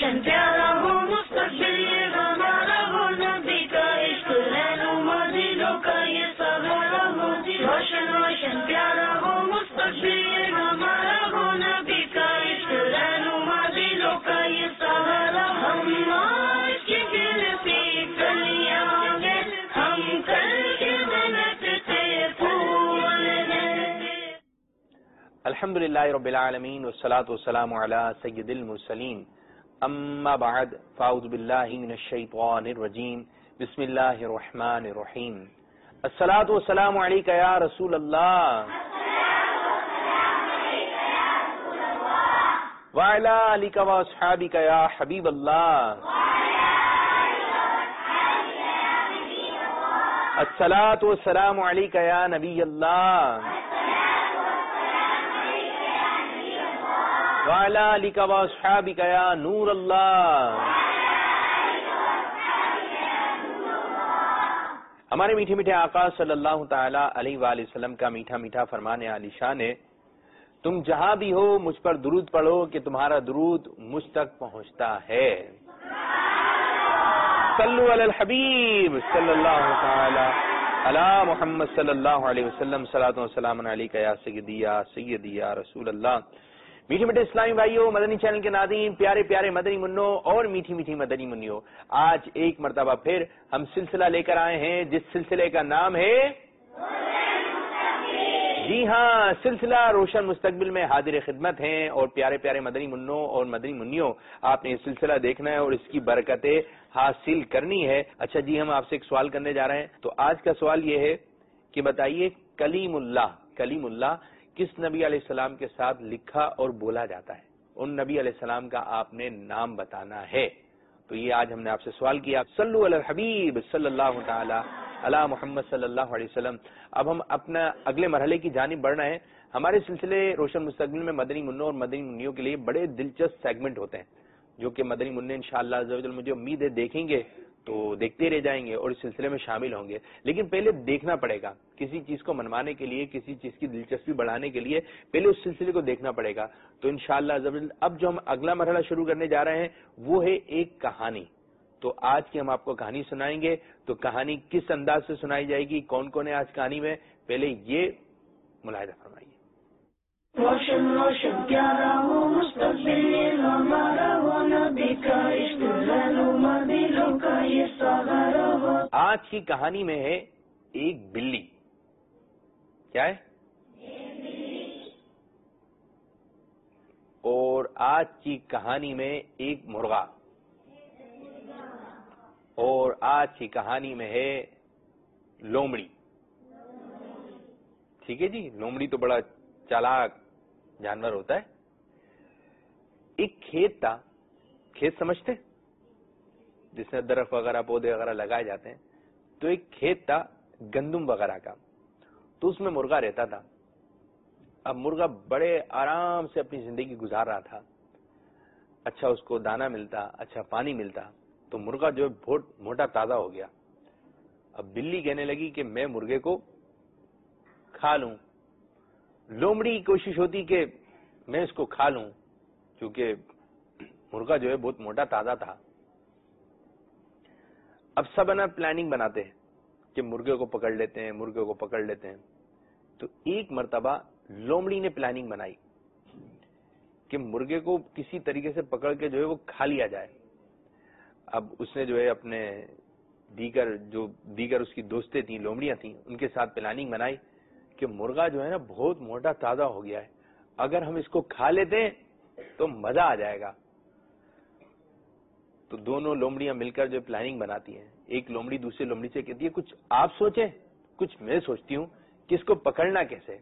روشن پیارا ہو مستقبل یہ ہمارا ہو نبی کا عشق رہنما دلوں کا یہ سہارا ہو روشن روشن پیارا ہو مستقبل یہ ہمارا ہو نبی کا عشق رہنما دلوں کا یہ سہارا ہم آج کی دل پہ کلیاں گے ہم کل کے منت سے پھول ہیں. الحمدللہ رب العالمین والصلاة والسلام علی سید المرسلین اما بعد فاعوذ باللہ من الشیطان الرجیم بسم اللہ الرحمن الرحیم الصلاة والسلام علیک یا رسول اللہ وعلی آلک واصحابک یا حبیب اللہ الصلاة والسلام علیک یا نبی اللہ وعلی آلک واصحابک یا نور اللہ. ہمارے میٹھے میٹھے آقا صلی اللہ تعالی علیہ وآلہ وسلم کا میٹھا میٹھا فرمان عالی شان ہے، تم جہاں بھی ہو مجھ پر درود پڑھو کہ تمہارا درود مجھ تک پہنچتا ہے. صلو علی الحبیب صلی اللہ تعالی علی محمد صلی اللہ علیہ وسلم صلاۃ و سلام علیک یا سیدی یا رسول اللہ. میٹھے میٹھے اسلامی بھائیوں، مدنی چینل کے ناظرین، پیارے پیارے مدنی منوں اور میٹھی میٹھی مدنی منیوں، آج ایک مرتبہ پھر ہم سلسلہ لے کر آئے ہیں جس سلسلے کا نام ہے جی ہاں سلسلہ روشن مستقبل میں حاضر خدمت ہیں. اور پیارے پیارے مدنی منوں اور مدنی منیوں، آپ نے یہ سلسلہ دیکھنا ہے اور اس کی برکتیں حاصل کرنی ہے. اچھا جی، ہم آپ سے ایک سوال کرنے جا رہے ہیں. تو آج کا سوال یہ ہے کہ بتائیے کلیم اللہ کس نبی علیہ السلام کے ساتھ لکھا اور بولا جاتا ہے؟ ان نبی علیہ السلام کا آپ نے نام بتانا ہے. تو یہ آج ہم نے آپ سے سوال کیا. صلو علی الحبیب صلی اللہ تعالی علی محمد صلی اللہ علیہ وسلم. اب ہم اپنا اگلے مرحلے کی جانب بڑھ رہے ہیں. ہمارے سلسلے روشن مستقبل میں مدنی منوں اور مدنی منیوں کے لیے بڑے دلچسپ سیگمنٹ ہوتے ہیں جو کہ مدنی منع انشاءاللہ عز و جل مجھے امید ہے دیکھیں گے تو دیکھتے رہ جائیں گے اور اس سلسلے میں شامل ہوں گے. لیکن پہلے دیکھنا پڑے گا، کسی چیز کو منوانے کے لیے، کسی چیز کی دلچسپی بڑھانے کے لیے پہلے اس سلسلے کو دیکھنا پڑے گا. تو انشاءاللہ عز و جل اب جو ہم اگلا مرحلہ شروع کرنے جا رہے ہیں وہ ہے ایک کہانی. تو آج کی ہم آپ کو کہانی سنائیں گے. تو کہانی کس انداز سے سنائی جائے گی، کون کون ہے آج کہانی میں، پہلے یہ ملاحظہ فرمائیے. روشن روشن پیارا ہو مستقبل ہمارا ہو نبی کا عشق رہنما دلوں کا یہ سہارا ہو. آج کی کہانی میں ہے ایک بلی. کیا ہے؟ اور آج کی کہانی میں ایک مرغا. اور آج کی کہانی میں ہے لومڑی. ٹھیک ہے جی، لومڑی تو بڑا چالاک جانور ہوتا ہے. ایک کھیت تھا، کھیت سمجھتے جس میں درخت وغیرہ پودے وغیرہ لگائے جاتے ہیں. تو ایک کھیت تھا گندم وغیرہ کا، تو اس میں مرغا رہتا تھا. اب مرغا بڑے آرام سے اپنی زندگی گزار رہا تھا. اچھا اس کو دانا ملتا، اچھا پانی ملتا، تو مرغا جو بہت موٹا تازہ ہو گیا. اب بلی کہنے لگی کہ میں مرغے کو کھا لوں. لومڑی کی کوشش ہوتی کہ میں اس کو کھا لوں کیونکہ مرغا جو ہے بہت موٹا تازہ تھا. اب سب نا پلاننگ بناتے ہیں کہ مرغے کو پکڑ لیتے ہیں، مرغے کو پکڑ لیتے ہیں. تو ایک مرتبہ لومڑی نے پلاننگ بنائی کہ مرغے کو کسی طریقے سے پکڑ کے جو ہے وہ کھا لیا جائے. اب اس نے جو ہے اپنے دیگر اس کی دوستیں تھیں، لومڑیاں تھیں، ان کے ساتھ پلاننگ بنائی کہ مرغا جو ہے نا بہت موٹا تازہ ہو گیا ہے، اگر ہم اس کو کھا لیتے ہیں تو مزہ آ جائے گا. تو دونوں لومڑیاں مل کر جو پلاننگ بناتی ہیں. ایک لومڑی دوسری لومڑی سے کہتی ہے کچھ آپ سوچیں، کچھ میں سوچتی ہوں کہ اس کو پکڑنا کیسے.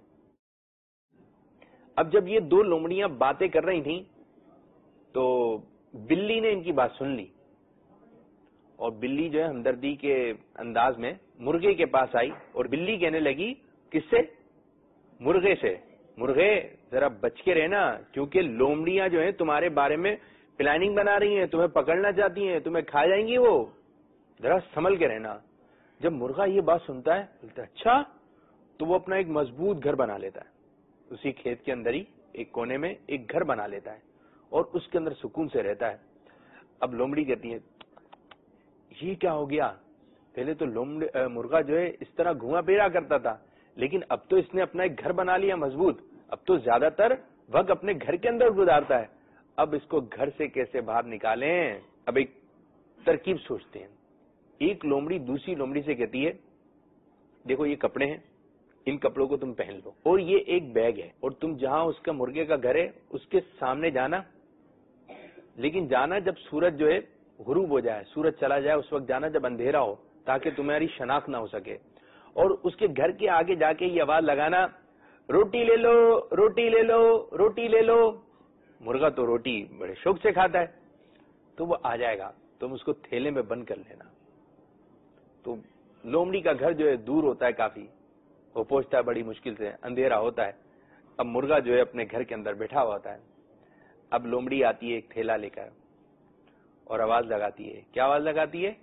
اب جب یہ دو لومڑیاں باتیں کر رہی تھیں تو بلی نے ان کی بات سن لی اور بلی جو ہے ہمدردی کے انداز میں مرغے کے پاس آئی اور بلی کہنے لگی کس سے؟ مرغے سے. مرغے ذرا بچ کے رہنا کیونکہ لومڑیاں جو ہیں تمہارے بارے میں پلاننگ بنا رہی ہیں، تمہیں پکڑنا چاہتی ہیں، تمہیں کھا جائیں گی، وہ ذرا سنبھل کے رہنا. جب مرغا یہ بات سنتا ہے بولتا اچھا، تو وہ اپنا ایک مضبوط گھر بنا لیتا ہے. اسی کھیت کے اندر ہی ایک کونے میں ایک گھر بنا لیتا ہے اور اس کے اندر سکون سے رہتا ہے. اب لومڑی کہتی ہے یہ کیا ہو گیا؟ پہلے تو مرغا جو ہے اس طرح گھواں پھیرا کرتا تھا، لیکن اب تو اس نے اپنا ایک گھر بنا لیا مضبوط، اب تو زیادہ تر وقت اپنے گھر کے اندر گزارتا ہے، اب اس کو گھر سے کیسے باہر نکالیں؟ اب ایک ترکیب سوچتے ہیں. ایک لومڑی دوسری لومڑی سے کہتی ہے دیکھو یہ کپڑے ہیں، ان کپڑوں کو تم پہن لو، اور یہ ایک بیگ ہے، اور تم جہاں اس کا مرغے کا گھر ہے اس کے سامنے جانا، لیکن جانا جب سورج جو ہے غروب ہو جائے، سورج چلا جائے اس وقت جانا جب اندھیرا ہو، تاکہ تمہاری شناخت نہ ہو سکے. اور اس کے گھر کے آگے جا کے یہ آواز لگانا روٹی لے لو روٹی لے لو روٹی لے لو. مرغا تو روٹی بڑے شوق سے کھاتا ہے، تو وہ آ جائے گا، تم اس کو تھیلے میں بند کر لینا. تو لومڑی کا گھر جو ہے دور ہوتا ہے کافی، وہ پہنچتا ہے بڑی مشکل سے، اندھیرا ہوتا ہے. اب مرغا جو ہے اپنے گھر کے اندر بیٹھا ہوا ہوتا ہے. اب لومڑی آتی ہے ایک تھیلا لے کر اور آواز لگاتی ہے. کیا آواز لگاتی ہے؟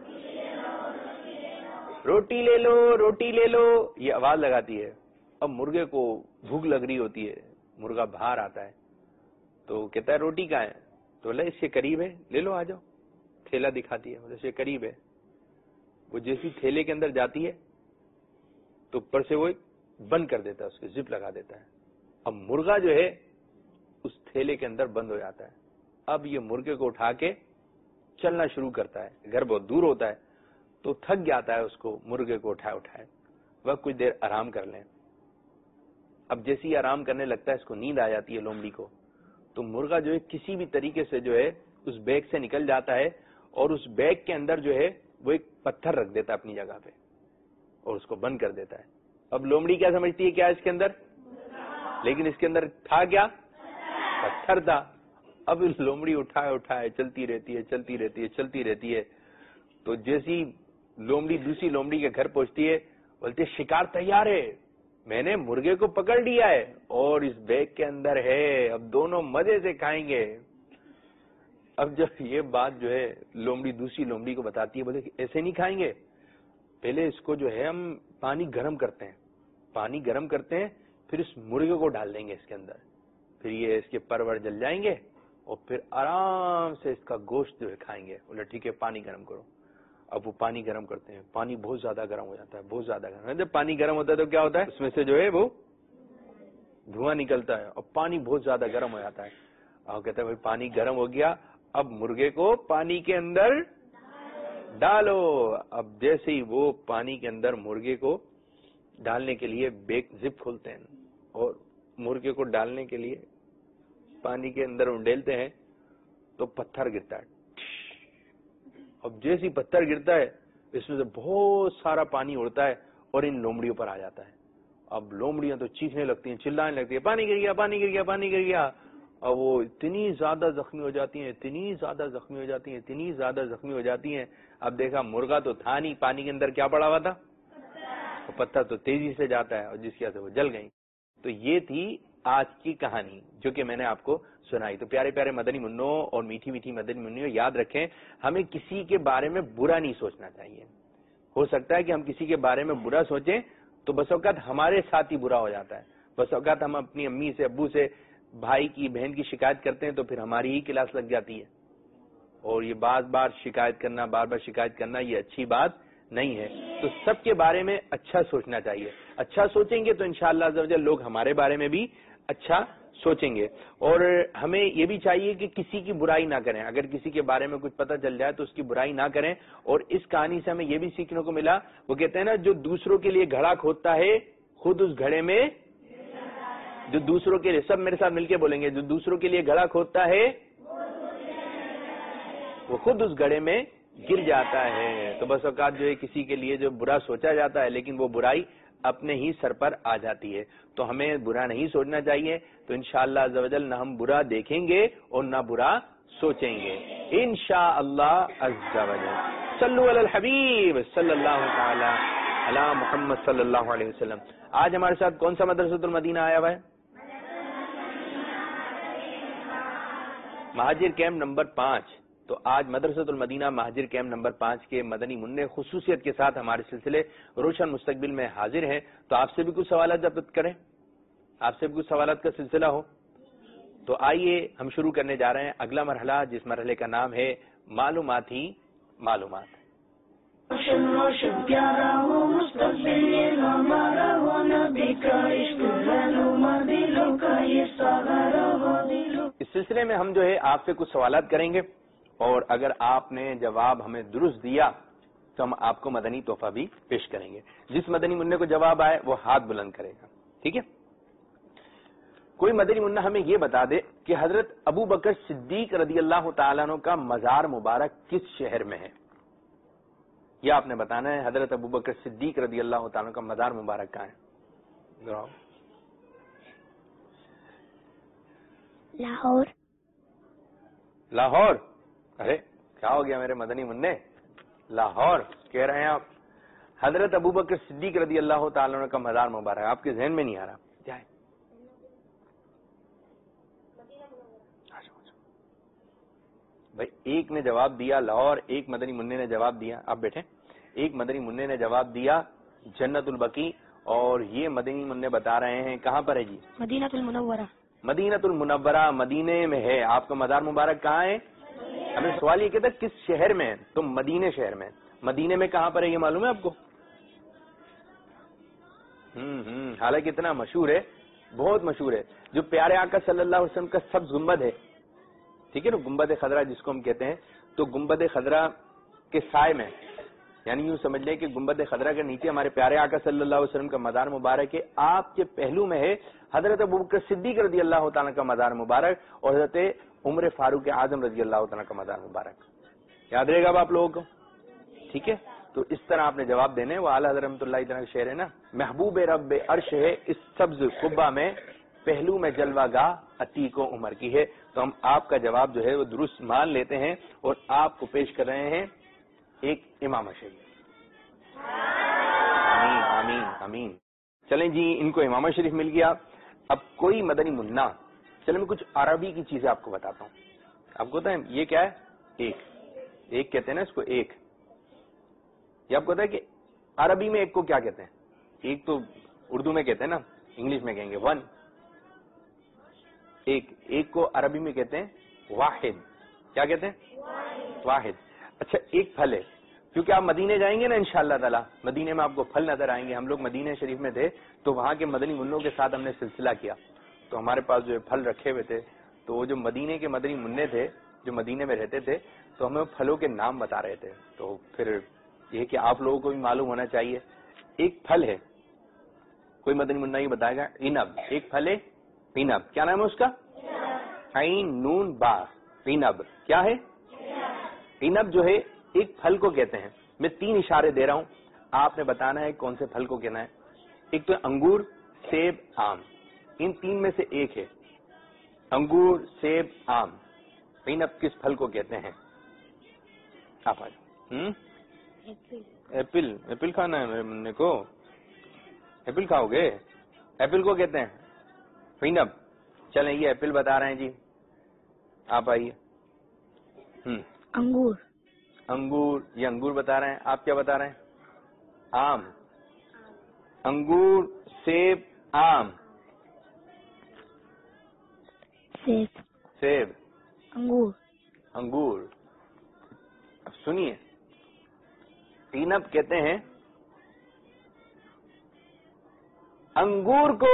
روٹی لے لو روٹی لے لو، یہ آواز لگاتی ہے. اب مرغے کو بھوک لگ رہی ہوتی ہے، مرغا باہر آتا ہے تو کہتا ہے روٹی کہاں ہے؟ تو بولے اس کے قریب ہے، لے لو آ جاؤ. تھیلا دکھاتی ہے، اس کے قریب ہے. وہ جیسی تھیلے کے اندر جاتی ہے تو اوپر سے وہ بند کر دیتا ہے، اس کے زپ لگا دیتا ہے. اب مرغا جو ہے اس تھیلے کے اندر بند ہو جاتا ہے. اب یہ مرغے کو اٹھا کے چلنا شروع کرتا ہے. گھر بہت دور ہوتا ہے تو تھک جاتا ہے، اس کو مرغے کو اٹھائے وہ کچھ دیر آرام کر لیں. اب جیسی آرام کرنے لگتا ہے اس کو نیند آ جاتی ہے لومڑی کو. تو مرغا جو ہے کسی بھی طریقے سے جو ہے اس بیگ سے نکل جاتا ہے اور اس بیگ کے اندر جو ہے وہ ایک پتھر رکھ دیتا ہے اپنی جگہ پہ اور اس کو بند کر دیتا ہے. اب لومڑی کیا سمجھتی ہے کیا اس کے اندر؟ لیکن اس کے اندر تھا کیا؟ پتھر تھا. اب لومڑی اٹھائے چلتی رہتی ہے چلتی رہتی ہے چلتی رہتی ہے. تو جیسی لومڑی دوسری لومڑی کے گھر پہنچتی ہے بولتی ہے شکار تیار ہے، میں نے مرغے کو پکڑ لیا ہے اور اس بیگ کے اندر ہے، اب دونوں مزے سے کھائیں گے. اب جب یہ بات جو ہے لومڑی دوسری لومڑی کو بتاتی ہے، بولے کہ ایسے نہیں کھائیں گے، پہلے اس کو جو ہے ہم پانی گرم کرتے ہیں پھر اس مرغے کو ڈال دیں گے اس کے اندر، پھر یہ اس کے پرور جل جائیں گے اور پھر آرام سے اس کا گوشت جو ہے کھائیں گے. بولے ٹھیک ہے پانی گرم کرو. اب وہ پانی گرم کرتے ہیں، پانی بہت زیادہ گرم ہو جاتا ہے، بہت زیادہ گرم. جب پانی گرم ہوتا ہے تو کیا ہوتا ہے؟ اس میں سے جو ہے وہ دھواں نکلتا ہے اور پانی بہت زیادہ گرم ہو جاتا ہے. اور کہتے ہیں بھائی پانی گرم ہو گیا، اب مرغے کو پانی کے اندر ڈالو. اب جیسے ہی وہ پانی کے اندر مرغے کو ڈالنے کے لیے بیگ زپ کھولتے ہیں اور مرغے کو ڈالنے کے لیے پانی کے اندر انڈیلتے ہیں تو پتھر گرتا ہے. اب جیسی پتھر گرتا ہے اس میں سے بہت سارا پانی اڑتا ہے اور ان لومڑیوں پر آ جاتا ہے. اب لومڑیاں تو چیخنے لگتی ہیں، چلانے لگتی ہیں پانی گر گیا پانی گر گیا پانی گر گیا. اور وہ اتنی زیادہ زخمی ہو جاتی ہیں اتنی زیادہ زخمی ہو جاتی ہیں اتنی زیادہ زخمی ہو جاتی ہیں. اب دیکھا مرغا تو تھا نہیں، پانی کے اندر کیا پڑا ہوا تھا؟ پتھر تو تیزی سے جاتا ہے اور جس کی وجہ سے وہ جل گئی. تو یہ تھی آج کی کہانی جو کہ میں نے آپ کو سنائی. تو پیارے پیارے مدنی منوں اور میٹھی میٹھی مدنی منوں، یاد رکھیں ہمیں کسی کے بارے میں برا نہیں سوچنا چاہیے. ہو سکتا ہے کہ ہم کسی کے بارے میں برا سوچیں تو بس اوقات ہمارے ساتھ ہی برا ہو جاتا ہے. بس اوقات ہم اپنی امی سے ابو سے بھائی کی بہن کی شکایت کرتے ہیں تو پھر ہماری ہی کلاس لگ جاتی ہے. اور یہ بار بار شکایت کرنا یہ اچھی بات نہیں ہے. تو سب کے بارے میں اچھا سوچنا چاہیے. اچھا سوچیں گے تو انشاءاللہ عز و جل لوگ ہمارے بارے میں بھی اچھا سوچیں گے. اور ہمیں یہ بھی چاہیے کہ کسی کی برائی نہ کریں. اگر کسی کے بارے میں کچھ پتہ چل جائے تو اس کی برائی نہ کریں. اور اس کہانی سے ہمیں یہ بھی سیکھنے کو ملا، وہ کہتے ہیں نا جو دوسروں کے لیے گھڑا کھودتا ہے خود اس گھڑے میں، جو دوسروں کے لیے، سب میرے ساتھ مل کے بولیں گے، جو دوسروں کے لیے گھڑا کھودتا ہے وہ خود اس گڑھے میں گر جاتا ہے. تو بس اوقات جو ہے کسی کے لیے جو برا سوچا جاتا ہے لیکن وہ برائی اپنے ہی سر پر آ جاتی ہے. تو ہمیں برا نہیں سوچنا چاہیے. تو انشاءاللہ عز و جل نہ ہم برا دیکھیں گے اور نہ برا سوچیں گے انشاءاللہ عز و جل. صلو علی الحبیب صلی اللہ تعالی علی محمد صلی اللہ علیہ وسلم. آج ہمارے ساتھ کون سا مدرسۃ المدینہ آیا ہوا ہے؟ مہاجر کیمپ نمبر 5. تو آج مدرسۃ المدینہ مہاجر کیمپ نمبر 5 کے مدنی منع خصوصیت کے ساتھ ہمارے سلسلے روشن مستقبل میں حاضر ہیں. تو آپ سے بھی کچھ سوالات جب کریں، آپ سے بھی کچھ سوالات کا سلسلہ ہو. تو آئیے ہم شروع کرنے جا رہے ہیں اگلا مرحلہ، جس مرحلے کا نام ہے معلوماتی معلومات۔ روشن روشن پیارا ہو مستقبل یہ ہمارا ہو، نبی کا عشق رہنما دلوں کا یہ سہارا ہو دلوں۔ اس سلسلے میں ہم جو ہے آپ سے کچھ سوالات کریں گے، اور اگر آپ نے جواب ہمیں درست دیا تو ہم آپ کو مدنی تحفہ بھی پیش کریں گے۔ جس مدنی منع کو جواب آئے وہ ہاتھ بلند کرے گا، ٹھیک ہے؟ کوئی مدنی منع ہمیں یہ بتا دے کہ حضرت ابو بکر صدیق رضی اللہ تعالیٰ عنہ کا مزار مبارک کس شہر میں ہے؟ یہ آپ نے بتانا ہے، حضرت ابو بکر صدیق رضی اللہ تعالیٰ عنہ کا مزار مبارک کہاں ہے؟ لاہور۔ لاہور؟ ارے کیا ہو گیا میرے مدنی منع، لاہور کہہ رہے ہیں آپ؟ حضرت ابو بکر صدیق رضی اللہ تعالیٰ عنہ کا مزار مبارک آپ کے ذہن میں نہیں آ رہا کیا ہے؟ بھائی ایک نے جواب دیا لاہور، ایک مدنی منع نے جواب دیا، آپ بیٹھیں، ایک مدنی منع نے جواب دیا جنت البقیع، اور یہ مدنی منع بتا رہے ہیں کہاں پر ہے جی؟ مدینہ المنورہ۔ مدینہ المنورہ، مدینے میں ہے آپ کا مزار مبارک۔ کہاں ہے؟ ہمیں سوال یہ کہتا ہے کس شہر میں ہے، تو مدینے شہر میں۔ مدینے میں کہاں پر ہے یہ معلوم ہے آپ کو؟ حالانکہ اتنا مشہور ہے، بہت مشہور ہے، جو پیارے آقا صلی اللہ علیہ وسلم کا سبز گنبد ہے، ٹھیک ہے نا، گنبد خضرا جس کو ہم کہتے ہیں، تو گنبد خضرا کے سائے میں، یعنی یوں سمجھ لیں کہ گنبد خضرا کے نیچے ہمارے پیارے آقا صلی اللہ علیہ وسلم کا مزار مبارک ہے۔ آپ کے پہلو میں ہے حضرت ابوبکر صدیق رضی اللہ تعالیٰ کا مزار مبارک، اور حضرت عمر فاروق اعظم رضی اللہ تعالیٰ کا مزار مبارک۔ یاد رہے گا اب آپ لوگوں کو، ٹھیک ہے؟ تو اس طرح آپ نے جواب دینے، وہ اعلیٰ حضرت رحمۃ اللہ تعالیٰ کا شعر ہے نا، محبوب رب عرش ہے اس سبز قبہ میں، پہلو میں جلوہ گاہ عتیق و عمر کی ہے۔ تو ہم آپ کا جواب جو ہے وہ درست مان لیتے ہیں، اور آپ کو پیش کر رہے ہیں ایک امامہ شریف۔ آمین آمین آمین۔ چلیں جی، ان کو امامہ شریف مل گیا۔ اب کوئی مدنی منع، چلیں میں کچھ عربی کی چیزیں آپ کو بتاتا ہوں۔ آپ کو پتہ ہے یہ کیا ہے؟ ایک، ایک کہتے ہیں نا اس کو، ایک۔ یہ آپ کو پتہ ہے کہ عربی میں ایک کو کیا کہتے ہیں؟ ایک تو اردو میں کہتے ہیں نا، انگلش میں کہیں گے ون۔ ایک کو عربی میں کہتے ہیں واحد۔ کیا کہتے ہیں؟ واحد۔ اچھا ایک پھل ہے، کیونکہ آپ مدینے جائیں گے نا انشاءاللہ تعالی، مدینے میں آپ کو پھل نظر آئیں گے۔ ہم لوگ مدینے شریف میں تھے تو وہاں کے مدنی منوں کے ساتھ ہم نے سلسلہ کیا، تو ہمارے پاس جو پھل رکھے ہوئے تھے، تو وہ جو مدینے کے مدنی منع تھے جو مدینے میں رہتے تھے، تو ہمیں پھلوں کے نام بتا رہے تھے۔ تو پھر یہ کہ آپ لوگوں کو بھی معلوم ہونا چاہیے، ایک پھل ہے، کوئی مدنی منع یہ بتائے گا، عنب۔ ایک پھل ہے عنب، کیا نام ہے اس کا؟ عین نون با، عنب۔ کیا ہے؟ عنب جو ہے ایک پھل کو کہتے ہیں۔ میں 3 اشارے دے رہا ہوں، آپ نے بتانا ہے کون سے پھل کو کہنا ہے۔ ایک تو انگور، سیب، آم، ان 3 میں سے ایک ہے۔ انگور، سیب، آم، عنب کس پھل کو کہتے ہیں؟ آپ آ جاؤ۔ ایپل، ایپل کھانا ہے میرے منع کو، ایپل کھاؤ گے؟ ایپل کو کہتے ہیں عنب۔ چلیں یہ ایپل بتا رہے ہیں جی، آپ آئیے۔ انگور۔ انگور، یہ انگور بتا رہے ہیں، آپ کیا بتا رہے ہیں؟ آم۔ انگور، سیب، آم۔ سیب۔ سیب، انگور۔ انگور۔ اب سنیے، عنب کہتے ہیں انگور کو۔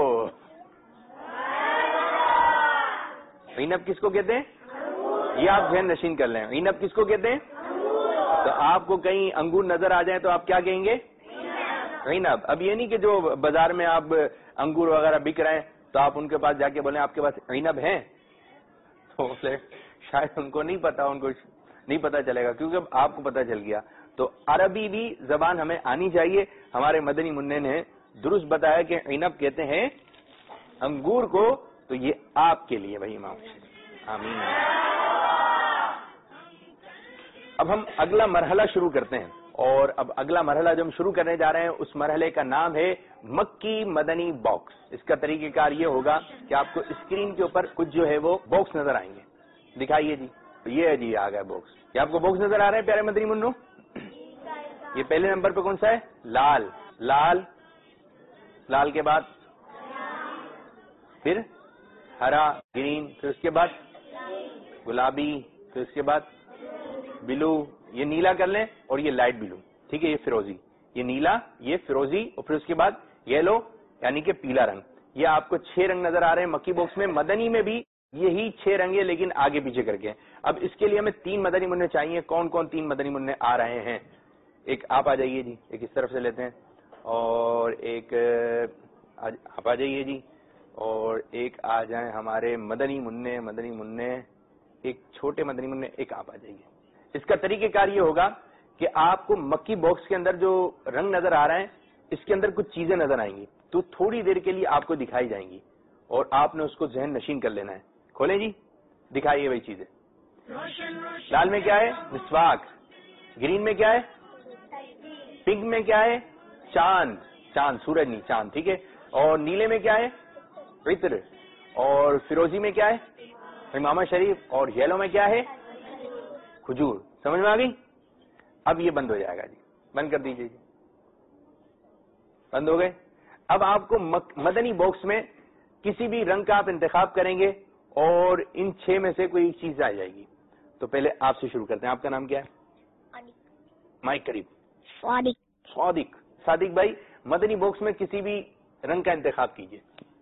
عنب کس کو کہتے ہیں؟ یہ آپ ذہن نشین کر لیں، عنب کس کو کہتے ہیں؟ تو آپ کو کہیں انگور نظر آ جائیں تو آپ کیا کہیں گے؟ عنب۔ اب یہ نہیں کہ جو بازار میں آپ انگور وغیرہ بک رہے ہیں تو آپ ان کے پاس جا کے بولیں آپ کے پاس عنب ہیں، تو شاید ان کو نہیں پتا، ان کو نہیں پتا چلے گا، کیونکہ اب آپ کو پتا چل گیا۔ تو عربی بھی زبان ہمیں آنی چاہیے۔ ہمارے مدنی منع نے درست بتایا کہ عنب کہتے ہیں انگور کو، تو یہ آپ کے لیے بھائی امام۔ آمین۔ اب ہم اگلا مرحلہ شروع کرتے ہیں، اور اب اگلا مرحلہ جو ہم شروع کرنے جا رہے ہیں اس مرحلے کا نام ہے مکی مدنی باکس۔ اس کا طریقہ کار یہ ہوگا کہ آپ کو اسکرین کے اوپر کچھ جو ہے وہ باکس نظر آئیں گے، دکھائیے جی، یہ ہے جی، آ گیا باکس۔ کیا آپ کو باکس نظر آ رہے ہیں پیارے مدنی منو؟ یہ پہلے نمبر پہ کون سا ہے؟ لال۔ لال، لال کے بعد پھر ہرا گرین، پھر اس کے بعد گلابی، پھر اس کے بعد بلو، یہ نیلا کر لیں اور یہ لائٹ بلو، ٹھیک ہے، یہ فیروزی، یہ نیلا، یہ فیروزی، اور پھر اس کے بعد یلو یعنی کہ پیلا رنگ. یہ آپ کو 6 رنگ نظر آ رہے ہیں مکی باکس میں. مدنی میں بھی یہی 6 رنگ ہے لیکن آگے پیچھے کر کے. اب اس کے لیے ہمیں 3 مدنی منع چاہیے. کون کون 3 مدنی منع آ رہے ہیں؟ ایک آپ آ جائیے جی، ایک اس طرف سے لیتے ہیں، اور ایک آپ آ جائیے جی، اور ایک آ جائیں ہمارے مدنی منع، ایک چھوٹے مدنی منع، ایک آپ آ جائیے. اس کا طریقہ کار یہ ہوگا کہ آپ کو مکی باکس کے اندر جو رنگ نظر آ رہے ہیں اس کے اندر کچھ چیزیں نظر آئیں گی تو تھوڑی دیر کے لیے آپ کو دکھائی جائیں گی اور آپ نے اس کو ذہن نشین کر لینا ہے. کھولیں جی، دکھائیے وہی چیزیں. لال میں کیا ہے؟ مسواک. گرین میں کیا ہے؟ پنک میں کیا ہے؟ چاند، چاند، سورج نہیں، چاند، ٹھیک ہے. اور نیلے میں کیا ہے؟ عطر. اور فیروزی میں کیا ہے؟ امامہ شریف. اور یلو میں کیا ہے؟ کھجور. سمجھ میں آ گئی؟ اب یہ بند ہو جائے گا جی، بند کر دیجیے جی. بند ہو گئے. اب آپ کو مدنی باکس میں کسی بھی رنگ کا آپ انتخاب کریں گے اور ان 6 میں سے کوئی ایک چیز آ جائے گی. تو پہلے آپ سے شروع کرتے ہیں. آپ کا نام کیا ہے؟ مائک قریب. صادق. صادق بھائی مدنی باکس میں کسی بھی رنگ کا انتخاب کیجئے.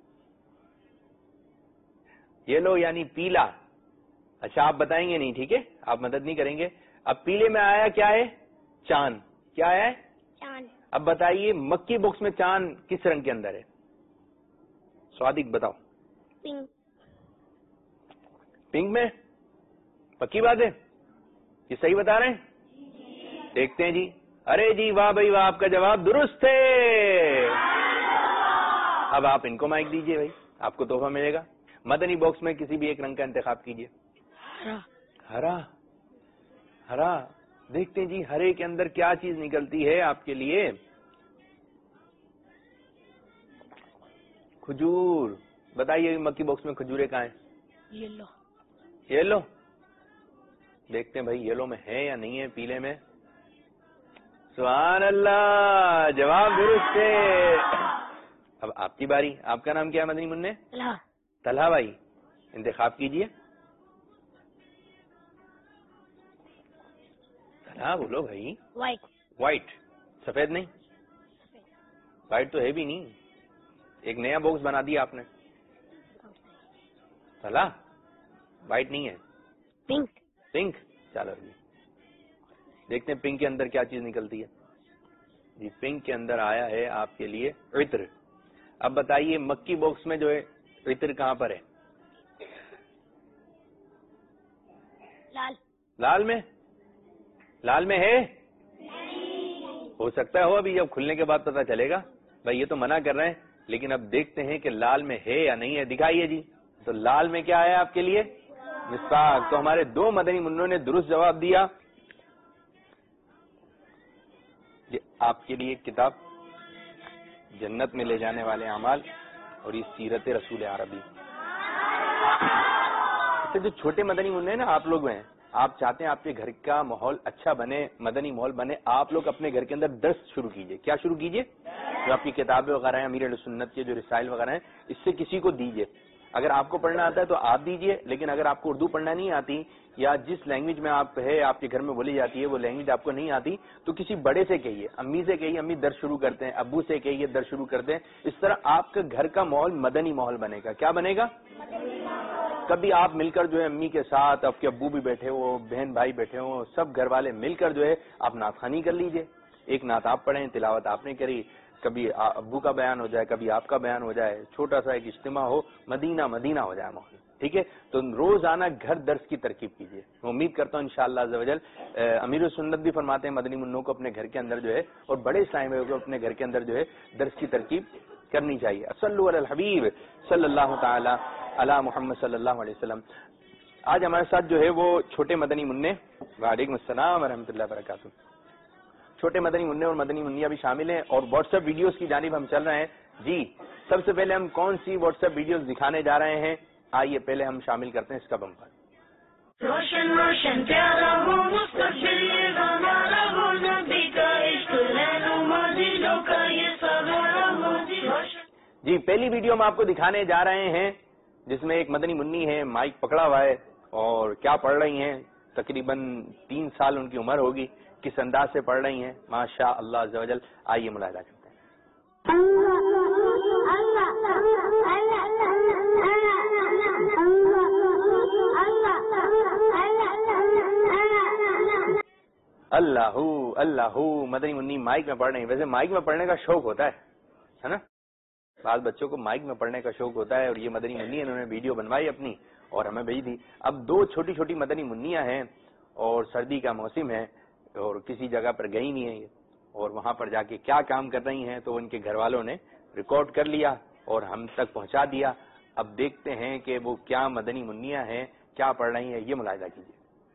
یلو یعنی پیلا. اچھا آپ بتائیں گے نہیں، ٹھیک ہے، آپ مدد نہیں کریں گے. اب پیلے میں آیا کیا ہے؟ چاند. کیا ہے؟ چاند. اب بتائیے مکی باکس میں چاند کس رنگ کے اندر ہے؟ صادق بتاؤ. پنک. پنک میں؟ پکی بات ہے، یہ صحیح بتا رہے ہیں؟ دیکھتے ہیں جی. ارے جی واہ بھائی واہ، آپ کا جواب درست ہے. اب آپ ان کو مائک دیجئے بھائی، آپ کو تحفہ ملے گا. مدنی باکس میں کسی بھی ایک رنگ کا انتخاب کیجئے. ہرا. ہرا. دیکھتے ہیں جی ہرے کے اندر کیا چیز نکلتی ہے آپ کے لیے. کھجور. بتائیے مکی باکس میں کھجورے کہاں ہیں؟ یلو. یلو. دیکھتے ہیں بھائی یلو میں ہے یا نہیں ہے. پیلے میں؟ سبحان اللہ، جواب درست ہے. اب آپ کی باری. آپ کا نام کیا ہے مدنی منع؟ طلحہ بھائی انتخاب کیجئے. طلحہ بولو بھائی. وائٹ. وائٹ. سفید نہیں؟ وائٹ تو ہے بھی نہیں، ایک نیا باکس بنا دیا آپ نے. طلحہ وائٹ نہیں ہے. پنک. پنک. چلو جی دیکھتے ہیں پنک کے اندر کیا چیز نکلتی ہے. جی پنک کے اندر آیا ہے آپ کے لیے عطر. اب بتائیے مکی باکس میں جو ہے عطر کہاں پر ہے؟ لال. لال میں؟ لال میں ہے؟ ہو سکتا ہے ہو، ابھی جب کھلنے کے بعد پتہ چلے گا. بھائی یہ تو منع کر رہے ہیں لیکن اب دیکھتے ہیں کہ لال میں ہے یا نہیں ہے. دکھائیے جی. تو لال میں کیا ہے آپ کے لیے؟ مسواک. تو ہمارے 2 مدنی منوں نے درست جواب دیا. یہ آپ کے لیے ایک کتاب جنت میں لے جانے والے اعمال اور یہ سیرت رسول عربی. جو چھوٹے مدنی منع ہیں نا آپ لوگ ہیں، آپ چاہتے ہیں آپ کے گھر کا ماحول اچھا بنے، مدنی ماحول بنے، آپ لوگ اپنے گھر کے اندر درس شروع کیجئے. کیا شروع کیجئے؟ جو آپ کی کتابیں وغیرہ ہیں، امیر اہل سنت کے جو رسائل وغیرہ ہیں، اس سے کسی کو دیجئے. اگر آپ کو پڑھنا آتا ہے تو آپ دیجئے، لیکن اگر آپ کو اردو پڑھنا نہیں آتی یا جس لینگویج میں آپ ہے آپ کے گھر میں بولی جاتی ہے وہ لینگویج آپ کو نہیں آتی تو کسی بڑے سے کہیے، امی سے کہیے امی درس شروع کرتے ہیں، ابو سے کہیے درس شروع کرتے ہیں. اس طرح آپ کا گھر کا ماحول مدنی ماحول بنے گا. کیا بنے گا؟ کبھی آپ مل کر جو ہے امی کے ساتھ، آپ کے ابو بھی بیٹھے ہو، بہن بھائی بیٹھے ہوں، سب گھر والے مل کر جو ہے آپ نعت خوانی کر لیجئے. ایک نعت آپ پڑھیں، تلاوت آپ نے کری، کبھی ابو کا بیان ہو جائے، کبھی آپ کا بیان ہو جائے، چھوٹا سا ایک اجتماع ہو، مدینہ مدینہ ہو جائے ماحول. ٹھیک ہے، تو روزانہ گھر درس کی ترکیب کیجیے. میں امید کرتا ہوں انشاءاللہ عز و جل. امیر السنت بھی فرماتے ہیں مدنی منوں کو اپنے گھر کے اندر جو ہے اور بڑے اسلامی کو اپنے گھر کے اندر جو ہے درس کی ترکیب کرنی چاہیے. صلوا علی الحبیب صلی اللہ تعالی علی محمد صلی اللہ علیہ وسلم. آج ہمارے ساتھ جو ہے وہ چھوٹے مدنی منع. وعلیکم السلام ورحمۃ اللہ وبرکاتہ. چھوٹے مدنی منع اور مدنی منیا بھی شامل ہیں اور واٹس ایپ ویڈیوز کی جانب ہم چل رہے ہیں. جی سب سے پہلے ہم کون سی واٹس ایپ ویڈیوز دکھانے جا رہے ہیں؟ آئیے پہلے ہم شامل کرتے ہیں اس کا بمپر. روشن روشن پیارا ہو مستقبل یہ ہمارا ہو، نبی کا عشق رہنما دلوں کا یہ سہارا ہو. جی پہلی ویڈیو ہم آپ کو دکھانے جا رہے ہیں جس میں ایک مدنی منی ہے، مائک پکڑا ہوا ہے اور کیا پڑھ رہی ہیں، تقریباً 3 سال ان کی عمر ہوگی، کس انداز سے پڑھ رہی ہیں، ماشاء اللہ عز و جل. آئیے ملاحظہ کرتے ہیں. اللہ اللہ مدنی منی مائک میں پڑھ رہی ہیں. ویسے مائک میں پڑھنے کا شوق ہوتا ہے نا، بعض بچوں کو مائک میں پڑھنے کا شوق ہوتا ہے. اور یہ مدنی منی انہوں نے ویڈیو بنوائی اپنی اور ہمیں بھیج دی. اب 2 چھوٹی چھوٹی مدنی منیاں ہیں اور سردی کا موسم ہے اور کسی جگہ پر گئی نہیں ہیں اور وہاں پر جا کے کیا کام کر رہی ہیں تو ان کے گھر والوں نے ریکارڈ کر لیا اور ہم تک پہنچا دیا. اب دیکھتے ہیں کہ وہ کیا مدنی منیاں ہیں، کیا پڑھ رہی ہیں، یہ ملاحظہ کیجیے.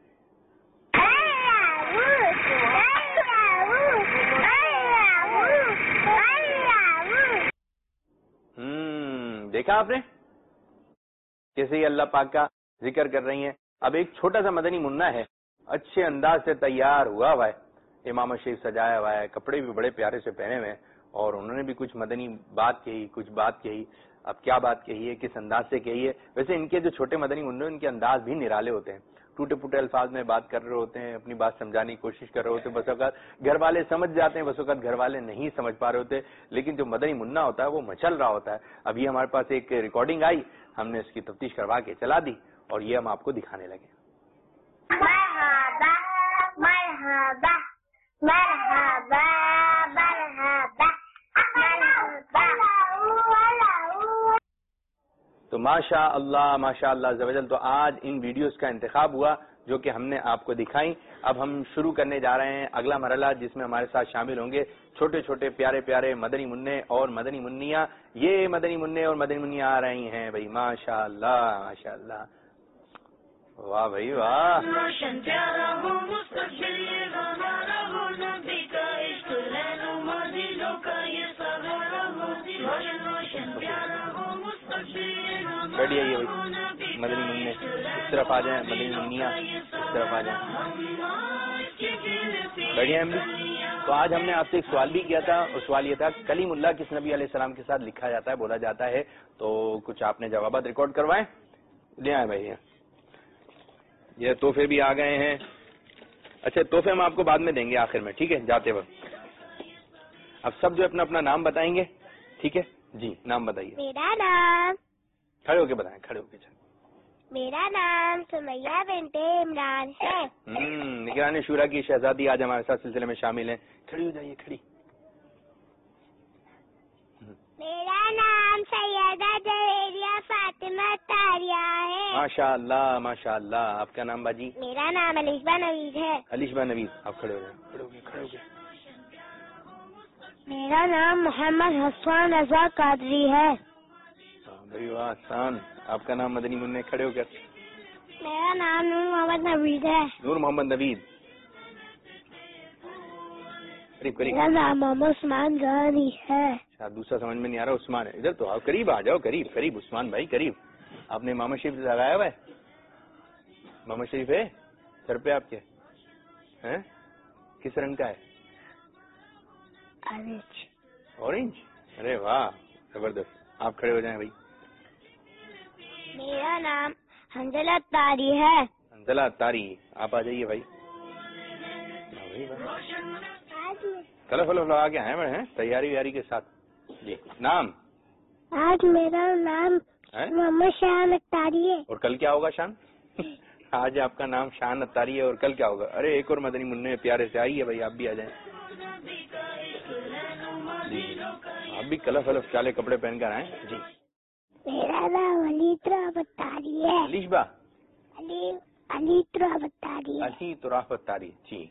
دیکھا آپ نے کیسے ہی اللہ پاک کا ذکر کر رہی ہیں. اب ایک چھوٹا سا مدنی منا ہے، اچھے انداز سے تیار ہوا ہے، امام شریف سجایا ہوا ہے، کپڑے بھی بڑے پیارے سے پہنے ہوئے ہیں اور انہوں نے بھی کچھ مدنی بات کہی، کچھ بات کہی. اب کیا بات کہی ہے، کس انداز سے کہی ہے. ویسے ان کے جو چھوٹے مدنی منوں ان کے انداز بھی نرالے ہوتے ہیں، ٹوٹے پھوٹے الفاظ میں بات کر رہے ہوتے ہیں، اپنی بات سمجھانے کی کوشش کر رہے ہوتے ہیں. بس اوقات گھر والے سمجھ جاتے ہیں، بس اوقات گھر والے نہیں سمجھ پا رہے ہوتے، لیکن جو مدنی منا ہوتا ہے وہ مچل رہا ہوتا ہے. ابھی ہمارے پاس ایک ریکارڈنگ آئی، ہم نے اس کی تفتیش کروا کے چلا دی اور یہ ہم آپ کو دکھانے لگے. مرحبا مرحبا مرحبا مرحبا تو ماشاء اللہ عز و جل. تو آج ان ویڈیوز کا انتخاب ہوا جو کہ ہم نے آپ کو دکھائیں. اب ہم شروع کرنے جا رہے ہیں اگلا مرحلہ جس میں ہمارے ساتھ شامل ہوں گے چھوٹے چھوٹے پیارے پیارے مدنی منع اور مدنی منیاں. یہ مدنی منع اور مدنی منیاں آ رہی ہیں بھائی. ماشاء اللہ واہ بھائی واہ. بڑھیا یہ بھائی مدنی منع اس طرف آ جائیں، مدنی منیاں اس طرف آ جائیں. بڑھیا ایم بھی. تو آج ہم نے آپ سے ایک سوال بھی کیا تھا اور سوال یہ تھا کلیم اللہ کس نبی علیہ السلام کے ساتھ لکھا جاتا ہے، بولا جاتا ہے. تو کچھ آپ نے جوابات ریکارڈ کروائے لے آئے بھائی. یہ تحفے بھی آ گئے ہیں. اچھا تحفے ہم آپ کو بعد میں دیں گے آخر میں، ٹھیک ہے جاتے وقت. اب سب جو اپنا اپنا نام بتائیں گے، ٹھیک ہے جی. نام بتائیے. میرا نام کھڑے ہو کے بتائیں، کھڑے ہو کے. میرا نام سمیہ بنت عمران ہے. نگران شورا کی شہزادی آج ہمارے ساتھ سلسلے میں شامل ہیں. کھڑی ہو جائیے کھڑی. میرا نام سیدہ جویریہ فاطمہ طاریہ ہے. ماشاء اللہ. آپ کا نام باجی؟ میرا نام علیشبہ نوید ہے. علیشبہ نوید. آپ کھڑے ہو جائیں، کھڑے ہو کے. میرا نام محمد حسان رضا قادری ہے. بھائی واہ آسان. آپ کا نام مدنی منع، کھڑے ہو کر. میرا نام نور محمد نوید ہے. نور محمد نوید. میرا نام محمد عثمان غانی ہے. دوسرا سمجھ میں نہیں آ رہا. عثمان ہے. ادھر تو آپ قریب آ جاؤ، قریب عثمان بھائی قریب. آپ نے محمد شریف لگایا ہوا ہے؟ محمد شریف ہے سر پہ آپ کے؟ کس رنگ کا ہے؟ اورنج. ارے واہ زبردست. آپ کھڑے ہو جائیں بھائی. میرا نام حنزلہ طاری ہے. حنزلہ طاری. آپ آ جائیے بھائی. کلر لگا کے آئے ہیں تیاری ویاری کے ساتھ. جی نام؟ آج میرا نام محمد شان اختاری ہے. اور کل کیا ہوگا شان؟ آج آپ کا نام شان اختاری ہے اور کل کیا ہوگا؟ ارے ایک اور مدنی منع پیارے سے آئیے بھائی، آپ بھی آ جائیں. جی آپ بھی کلر کالے کپڑے پہن کر آئیں. جی میرا نام علی ترافت طاری ہے. علیشبہ. علی ترافت طاری ہے. علی ترافت طاری. جی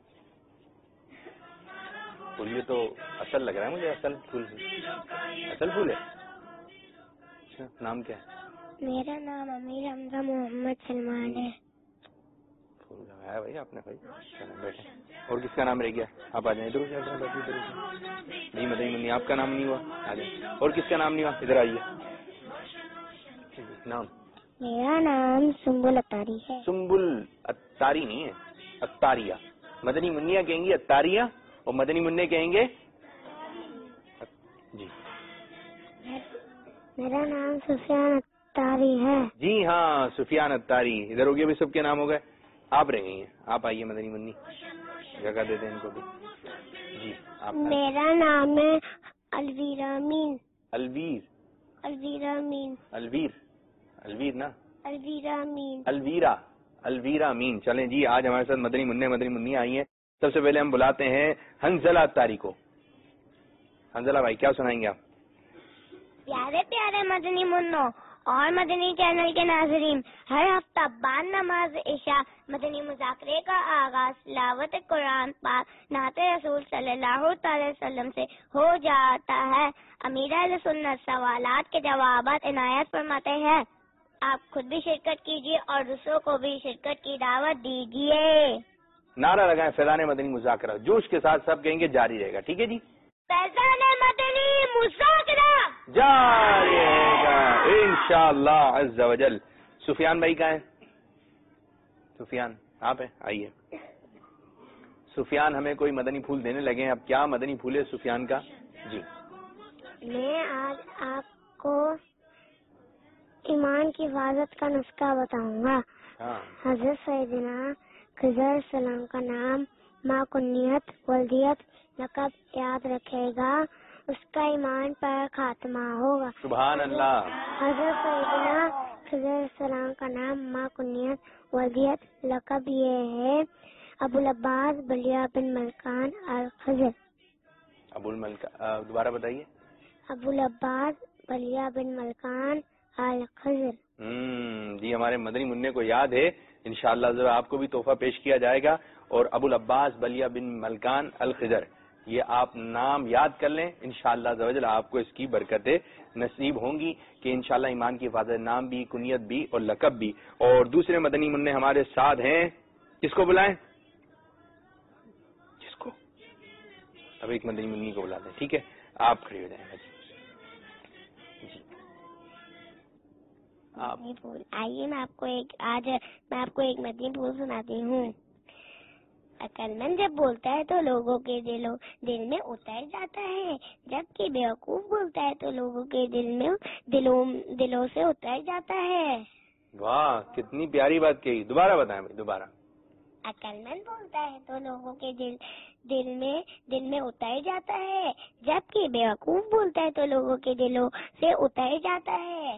پھول یہ تو اصل لگ رہا ہے مجھے. اصل پھول ہے. نام کیا ہے؟ میرا نام امیر حمزہ محمد سلمان ہے. پھول لگایا بھائی آپ نے بھائی. بیٹھے. اور کس کا نام رہ گیا؟ آپ آ جائیں ادھر. نہیں مدنی منی آپ کا نام نہیں ہوا. آ جائیں. اور کس کا نام نہیں ہوا؟ ادھر آئیے. نام؟ میرا نام سنبل اطاری ہے. سنبل اطاری نہیں ہے، اطاریہ. مدنی منیا کہیں گی اطاریہ اور مدنی منع کہیں گے. جی میرا نام سفیان अत्तारी है। جی ہاں سفیان اتاری. ادھر ہو گیا بھی سب کے نام ہو گئے. آپ رہ گئی ہیں. آپ آئیے مدنی منی جگہ دیتے ہیں ان کو بھی. جی آپ. میرا نام ہے الویرا مین. الویر. الویرا مین. الویر. الویر نا. الویرا مین. الویرا. الویرا مین. چلیں جی آج ہمارے ساتھ مدنی منی آئی ہیں. سب سے پہلے ہم بلاتے ہیں حنزلہ اتاری کو. حنزلہ بھائی کیا سنائیں گے آپ؟ پیارے پیارے مدنی منوں اور مدنی چینل کے ناظرین، ہر ہفتہ بعد نماز عشاء مدنی مذاکرے کا آغاز تلاوت قرآن پاک نعت رسول صلی اللہ تعالی وسلم سے ہو جاتا ہے. امیر اہل سنت سوالات کے جوابات عنایت فرماتے ہیں. آپ خود بھی شرکت کیجیے اور دوسروں کو بھی شرکت کی دعوت دیجیے. نعرہ لگائیں فیضان مدنی مذاکرہ. جوش کے ساتھ سب کہیں گے جاری رہے گا. ٹھیک ہے جی. فیضان مدنی مذاکرہ جاری رہے گا انشاءاللہ عز و جل. سفیان بھائی کہاں ہیں؟ سفیان آپ ہیں؟ آئیے. سفیان ہمیں کوئی مدنی پھول دینے لگے ہیں. اب کیا مدنی پھول ہے سفیان کا؟ جی میں آج آپ کو ایمان کی حفاظت کا نسخہ بتاؤں گا. ہاں. حضرت سیدنا خضر السلام کا نام، ماں کنیت، ولدیت، لقب یاد رکھے گا، اس کا ایمان پر خاتمہ ہوگا. سبحان اللہ. حضرت سیدنا خضر السلام کا نام، ماں کنیت، ولدیت، لقب یہ ہے ابو العباس بلیا بن ملکان الخضر. ابو الملکہ دوبارہ بتائیے. ابو العباس بلیا بن ملکان الخضر. جی ہمارے مدنی منع کو یاد ہے. انشاءاللہ ذرا آپ کو بھی تحفہ پیش کیا جائے گا. اور ابو العباس بلیا بن ملکان الخضر یہ آپ نام یاد کر لیں. انشاءاللہ عز و جل آپ کو اس کی برکتیں نصیب ہوں گی کہ انشاءاللہ ایمان کی حفاظت، نام بھی، کنیت بھی اور لقب بھی. اور دوسرے مدنی منع ہمارے ساتھ ہیں. کس کو بلائیں؟ جس کو اب ایک مدنی منی کو بلا دیں. ٹھیک ہے آپ کھڑے ہو جائیں گے. جی مدنی پھول آئیے میں آپ کو ایک مدنی پھول سناتی ہوں. عقلمند جب بولتا ہے تو لوگوں کے دل میں اتر جاتا ہے، جبکہ بیوقوف بولتا ہے تو لوگوں کے دلوں سے اتر جاتا ہے. واہ کتنی پیاری بات کہی. دوبارہ بتائیں بھائی دوبارہ. عقلمند بولتا ہے تو لوگوں کے دل میں اتر جاتا ہے، جبکہ بیوقوف بولتا ہے تو لوگوں کے دلوں سے اتر جاتا ہے.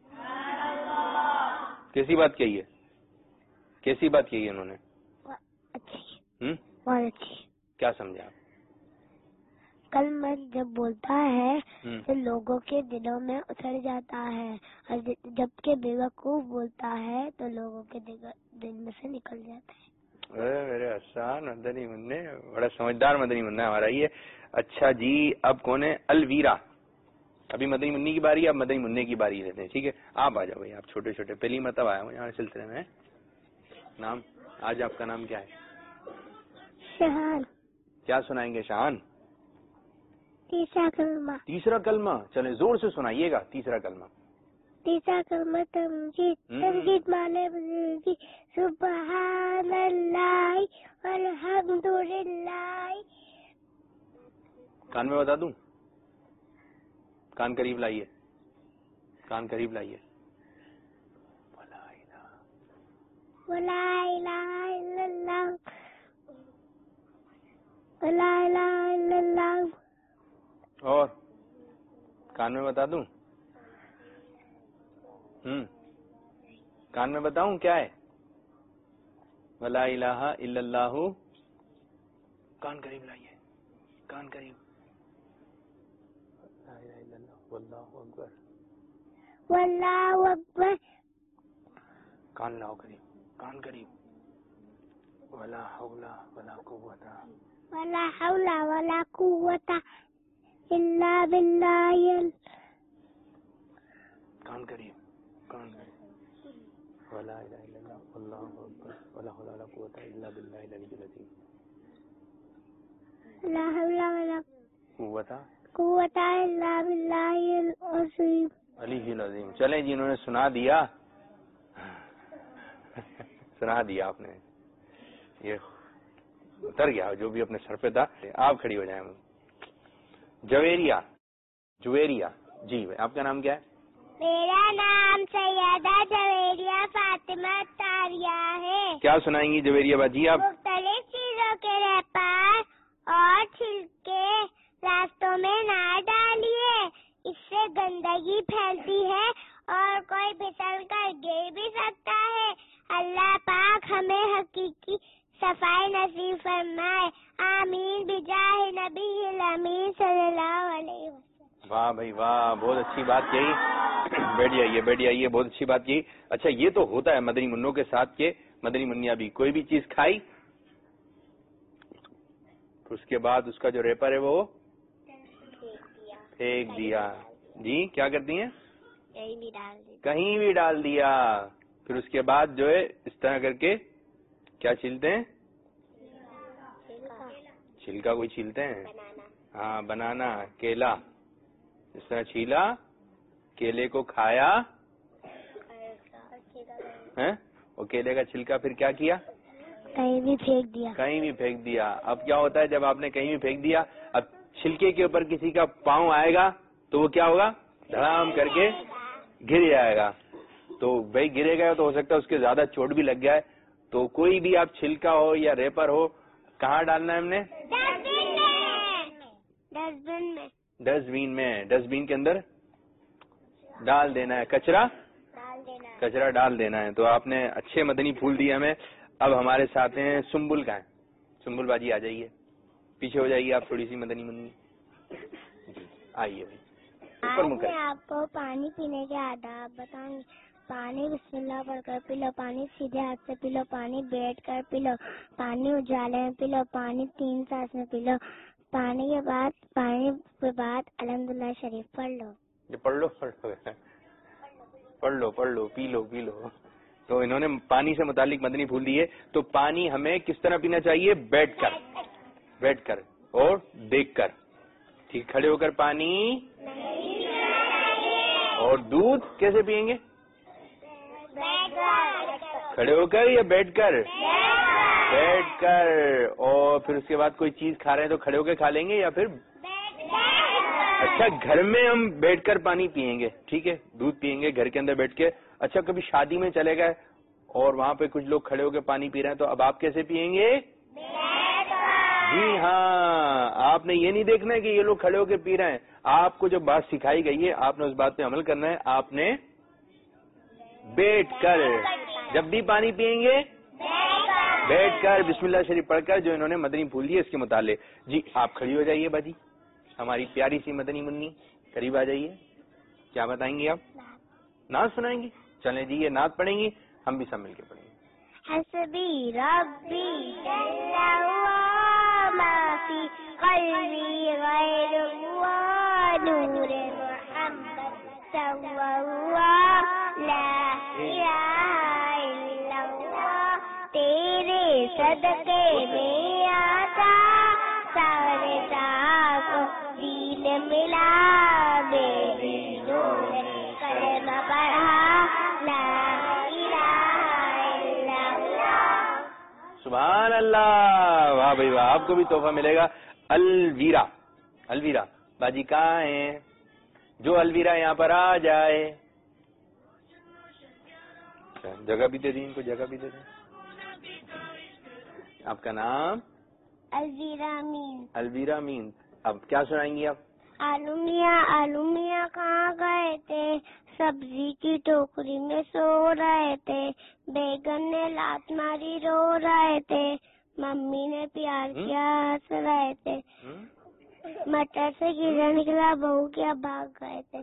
کیسی بات کہی ہے؟ کیسی بات کہی ہے انہوں نے؟ اچھی. بہت اچھی. کیا سمجھا آپ؟ عقلمند جب بولتا ہے تو لوگوں کے دلوں میں اتر جاتا ہے، اور جبکہ بیوقوف بولتا ہے تو لوگوں کے دل میں سے نکل جاتا ہے. میرے آسان مدنی منع، بڑا سمجھدار مدنی منع ہمارا یہ. اچھا جی اب کون ہے؟ الویرا. ابھی مدنی منی کی باری ہے، اب مدنی منع کی باری لیتے ہیں. ٹھیک ہے آپ آ جاؤ بھائی. آپ چھوٹے چھوٹے پہلی مرتبہ آیا ہوں یہاں سلسلے میں. نام آج آپ کا نام کیا ہے؟ شہان. کیا سنائیں گے شہان؟ تیسرا کلمہ. تیسرا کلمہ. چلیں زور سے سنائیے گا تیسرا کلمہ. تیسرا کلمہ تمجید. تمجید مانے بزرگی. سبحان اللہ والحمد للہ. کان میں بتا دوں؟ کان قریب لائیے. کان قریب لائیے. ولا الہ الا اللہ. ولا الہ الا اللہ. اور کان میں بتا دوں؟ کان میں بتاؤں کیا ہے؟ ولا الہ الا اللہ. کان قریب لائیے. کان قریب. لا الہ الا اللہ واللہ اکبر. واللہ اکبر. کان لاؤ قریب. کان قریب. ولا حول ولا قوت. ولا حول ولا قوت الا باللہ. کان قریب. کان قریب. ولا الہ الا اللہ واللہ اکبر ولا حول ولا قوت الا باللہ العلی العظیم. لا حول ولا قوت الا باللہ العظیم. علی العظیم. چلیں جی انہوں نے سنا دیا. سنا دیا آپ نے. یہ اتر گیا جو بھی اپنے سر پہ تھا. آپ کھڑی ہو جائیں. جویریہ. جویریہ. جی بھائی آپ کا نام کیا ہے؟ میرا نام سیدہ جویریہ فاطمہ طاریہ ہے. کیا سنائیں گی جویریہ باجی آپ؟ مختلف چیزوں کے ریپر اور چھلکے راستوں میں نہ ڈالیے، اس سے گندگی پھیلتی ہے اور کوئی پھسل کر گر بھی سکتا ہے. اللہ پاک ہمیں حقیقی صفائی نصیب فرمائے. آمین بجاہ نبی الامین صلی اللہ علیہ وسلم. واہ بھائی واہ، بہت اچھی بات کہی. بیٹھ جائیے، بہت اچھی بات کی. اچھا یہ تو ہوتا ہے مدنی منوں کے ساتھ کہ مدنی منیا بھی کوئی بھی چیز کھائی اس کے بعد اس کا جو ریپر ہے وہ پھینک دیا. جی کیا کرتی ہیں؟ کہیں بھی ڈال دیا. پھر اس کے بعد جو ہے اس طرح کر کے کیا چھیلتے ہیں؟ چھلکا کوئی چھیلتے ہیں؟ ہاں بنانا، کیلا، اس طرح چھیلا، کیلے کو کھایا اور کیلے کا چھلکا پھر کیا کیا؟ کہیں بھی پھینک دیا. کہیں بھی پھینک دیا. اب کیا ہوتا ہے جب آپ نے کہیں بھی پھینک دیا، اب چھلکے کے اوپر کسی کا پاؤں آئے گا تو وہ کیا ہوگا؟ دھڑام کر کے گر جائے گا. تو بھائی گرے گا تو ہو سکتا ہے اس کے زیادہ چوٹ بھی لگ جائے. تو کوئی بھی آپ چھلکا ہو یا ریپر ہو کہاں ڈالنا ہے ہم نے؟ ڈسٹ بین میں. ڈسٹ بین کے اندر ڈال دینا ہے. کچرا ڈال دینا ہے. تو آپ نے اچھے مدنی پھول دیے ہمیں. اب ہمارے ساتھ ہیں سنبل کا ہے. سنبل باجی آ جائیے، پیچھے ہو جائیے آپ تھوڑی سی مدنی منی. جی آئیے میں آپ کو پانی پینے کے آداب بتاؤں گی. پانی بسم اللہ پڑھ کر پی لو، پانی سیدھے ہاتھ سے پی لو، پانی بیٹھ کر پی لو، پانی اجالے میں پی لو، پانی 3 سانس میں پی لو، پانی کے بعد الحمدللہ شریف پڑھ لو. پڑھ لو پی لو. تو انہوں نے پانی سے متعلق مدنی پھول دیے. تو پانی ہمیں کس طرح پینا چاہیے؟ بیٹھ کر اور دیکھ کر. ٹھیک، کھڑے ہو کر پانی. اور دودھ کیسے پئیں گے؟ کھڑے ہو کر یا بیٹھ کر؟ بیٹھ کر. اور پھر اس کے بعد کوئی چیز کھا رہے ہیں تو کھڑے ہو کے کھا لیں گے یا پھر؟ اچھا گھر میں ہم بیٹھ کر پانی پئیں گے، ٹھیک ہے، دودھ پئیں گے گھر کے اندر بیٹھ کے. اچھا کبھی شادی میں چلے گئے اور وہاں پہ کچھ لوگ کھڑے ہو کے پانی پی رہے ہیں تو اب آپ کیسے پئیں گے؟ جی ہاں، آپ نے یہ نہیں دیکھنا ہے کہ یہ لوگ کھڑے ہو کے پی رہے ہیں. آپ کو جو بات سکھائی گئی ہے آپ نے اس بات پہ عمل کرنا ہے. آپ نے بیٹھ کر، جب بھی پانی پئیں گے بیٹھ کر بسم اللہ شریف پڑھ کر جو انہوں نے مدنی پھول دی اس کے متعلق. جی آپ کھڑی ہو جائیے باجی، ہماری پیاری سی مدنی منی قریب آ جائیے. کیا بتائیں گی آپ؟ نعت سنائیں گی؟ چلیں جی یہ نعت پڑھیں گی، ہم بھی سب مل کے پڑھیں گے. حسبی ربی جل ہوا ما فی قلبی غیر ہوا نور محمد سوا ہوا لا الہ الا اللہ. تیرے صدقے میں آتا سارے کو دین ملا، میری نور کلمہ پڑھا لا سبحان اللہ. واہ بھائی واہ، آپ کو بھی تحفہ ملے گا. الویرا باجی کہاں ہیں؟ جو الویرا یہاں پر آ جائے. جگہ بھی دے دیں، ان کو جگہ بھی دے دیں. آپ کا نام؟ الویرا مین. اب کیا سنائیں گی آپ؟ آلو میاں کہاں گئے تھے؟ سبزی کی ٹوکری میں سو رہے تھے. بیگن نے لات ماری رو رہے تھے. ممی نے پیار کیا ہنس رہے تھے. مٹر سے کیڑا نکلا، بہو کیا بھاگ گئے تھے.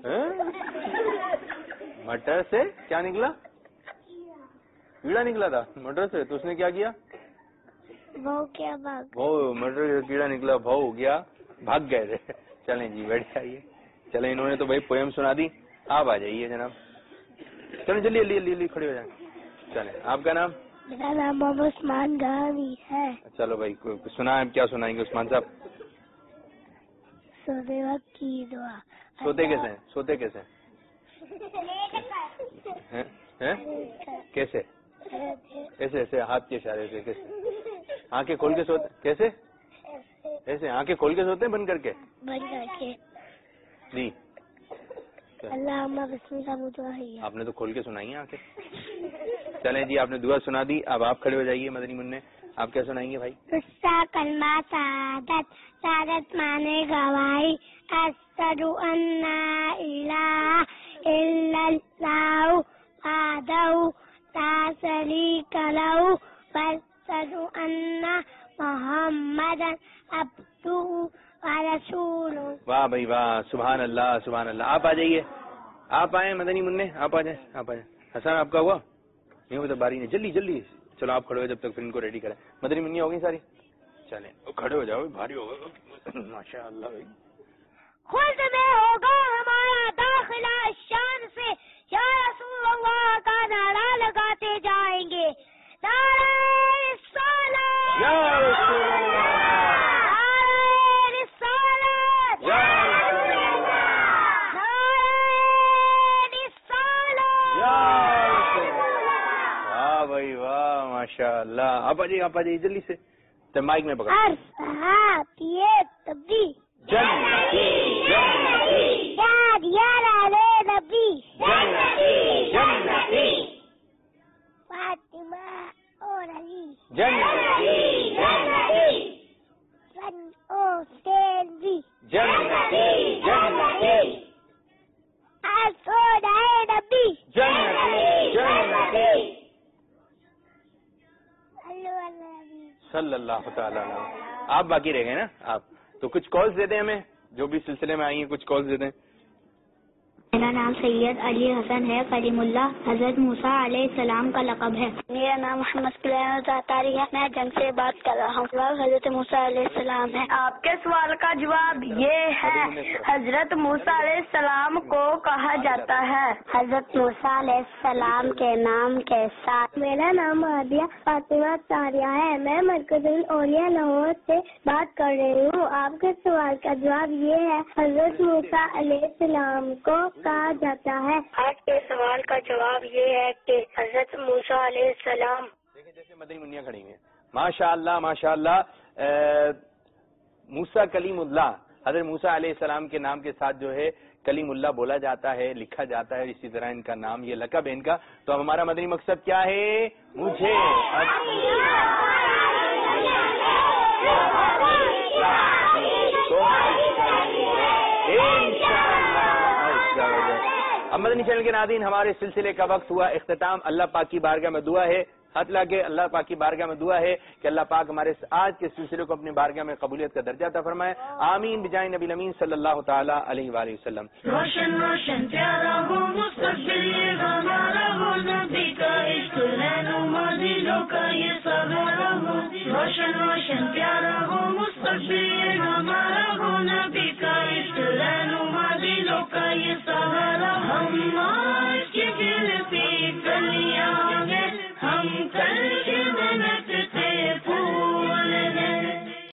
مٹر سے کیا نکلا؟ کیڑا نکلا تھا مٹر سے، تو اس نے کیا کیا؟ بہو کیا بھاگ. وہ مٹر سے کیڑا نکلا، بہو ہو گیا بھاگ گئے تھے. چلیں جی بیٹھ جائیے. چلیں انہوں نے تو بھائی پویم سنا دی، آپ آ جائیے جناب. چلیں جلدی کھڑے ہو جائیں. چلیں آپ کا نام؟ میرا نام محمد عثمان گاوی ہے. چلو بھائی سنا، کیا سنائیں گے عثمان صاحب؟ سوتے وقت کی دعا. سوتے کیسے ہیں؟ کیسے؟ ایسے ہاتھ کے اشارے سے. کیسے؟ آنکھیں کھول کے سوتے؟ کیسے؟ ایسے آنکھیں کھول کے سوتے ہیں بند کر کے؟ بند کر کے. جی اللہم بسم اللہ. آپ نے تو کھول کے سنائی ہے آخر. چلیں جی آپ نے دعا سنا دی. اب آپ کھڑے ہو جائیے مدنی منع. آپ کیا سنائیں گے بھائی؟ غصہ کلمہ سعادت، سعادت مانے گواہی، اشہد ان لا الہ الا اللہ وحدہ لا شریک لہ واشہد ان محمدا عبدہ ورسولہ. واہ بھائی واہ، سبحان اللہ سبحان اللہ. آپ آ جائیے، آپ آئیں مدنی منع، آپ آ جائیں، آپ آ جائیں. حسن آپ کا ہوا نہیں ہوا تو باری نہیں. جلدی جلدی چلو آپ کھڑے ہو جب تک پھر ان کو ریڈی کریں. مدنی منی ہو گئی ساری؟ چلیں کھڑے ہو جاؤ، بھاری ہوگا ماشاء اللہ بھائی. خود میں ہوگا ہمارا داخلہ شان سے، یا رسول اللہ کا نعرہ لگاتے جائیں گے. نعرہ رسالت، یا رسول اللہ، نعرہ رسالت، یا رسول اللہ، نعرہ رسالت، یا رسول اللہ. واہ بھائی واہ ماشاء اللہ. آپ آ جائیے، آپ آ جائیے جلدی سے. تو مائک میں پکڑ. ہر صحابی تبدی جنتی جنتی یاد یار علی نبی جنتی جنتی فاطمہ اور علی جنتی جنتی سن او سیلوی جنتی جنتی اسود ہے نبی جنتی جنتی صلی اللہ تعالیٰ علیہ. آپ باقی رہ گئے نا آپ تو کچھ کالز دے دیں ہمیں، جو بھی سلسلے میں آئی ہیں کچھ کالز دے دیں. میرا نام سید علی حسن ہے. کلیم اللہ حضرت موسیٰ علیہ السلام کا لقب ہے. میرا نام محمد کلیم زعتاری ہے. میں جنگ سے بات کر رہا ہوں. جواب حضرت موسیٰ علیہ السلام ہے. آپ کے سوال کا جواب یہ ہے، حضرت موسیٰ علیہ السلام کو کہا جاتا ہے. حضرت موسیٰ علیہ السلام کے نام کے ساتھ. میرا نام عادیہ فاطمہ طاہریہ ہے. میں مرکز الاولیاء لاہور سے بات کر رہی ہوں. آپ کے سوال کا جواب یہ ہے، حضرت موسیٰ علیہ السلام کو کہا جاتا ہے. آپ کے سوال کا جواب یہ ہے کہ حضرت موسیٰ علیہ السلام. دیکھیں جیسے مدنی منیا کھڑی ہیں ماشاء اللہ ماشاء اللہ. موسیٰ کلیم اللہ، حضرت موسیٰ علیہ السلام کے نام کے ساتھ جو ہے کلیم اللہ بولا جاتا ہے، لکھا جاتا ہے. اسی طرح ان کا نام یہ لقب ہے ان کا. تو اب ہمارا مدنی مقصد کیا ہے؟ مجھے اب مدنی چینل کے ناظرین ہمارے سلسلے کا وقت ہوا اختتام. اللہ پاک کی بارگاہ میں دعا ہے، ہاتھ لا کے اللہ پاک کی بارگاہ میں دعا ہے کہ اللہ پاک ہمارے آج کے سلسلے کو اپنی بارگاہ میں قبولیت کا درجہ عطا فرمائے. آمین بجائے نبی امین صلی اللہ تعالی علیہ وآلہ وسلم. روشن روشن پیارا ہو مستقبل یہ ہمارا ہو، نبی کا عشق رہنما دلوں کا یہ سہارا ہو. روشن روشن پیارا ہو مستقبل یہ ہمارا ہو، نبی کا عشق رہنما دلوں کا یہ سہارا. ہم آج کے دل پہ کلیاں ہیں، ہم کل کے محنت